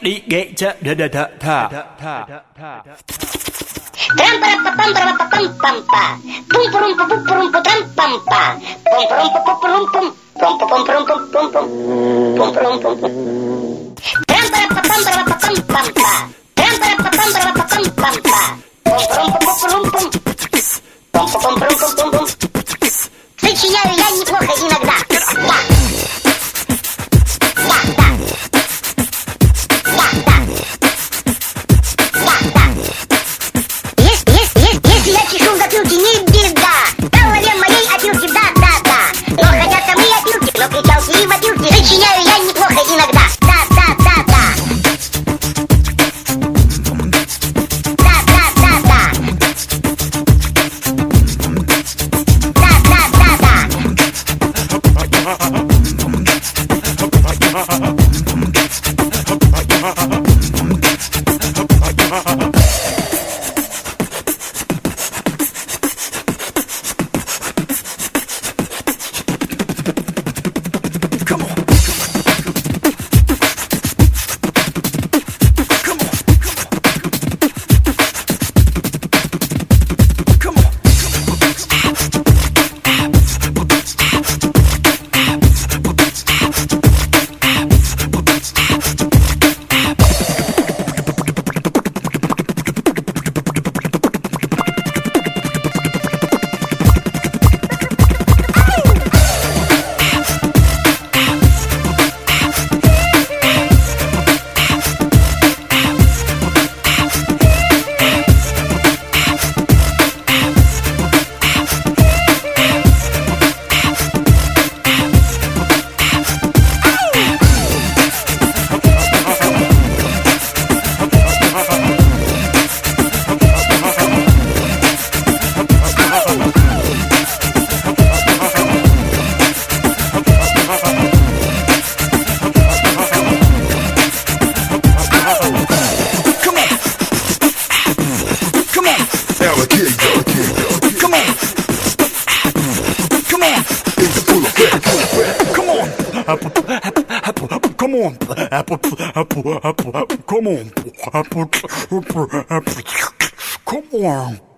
alligator, da da da da da da. Сочиняю я неплохо иногда. Если я чешу в затылке, не беда. В голове моей опилки, да-да-да. Но хотя там и опилки, но кричалки и вопилки. Сочиняю я неплохо иногда. Да-да-да-да. Да-да-да-да. Come on.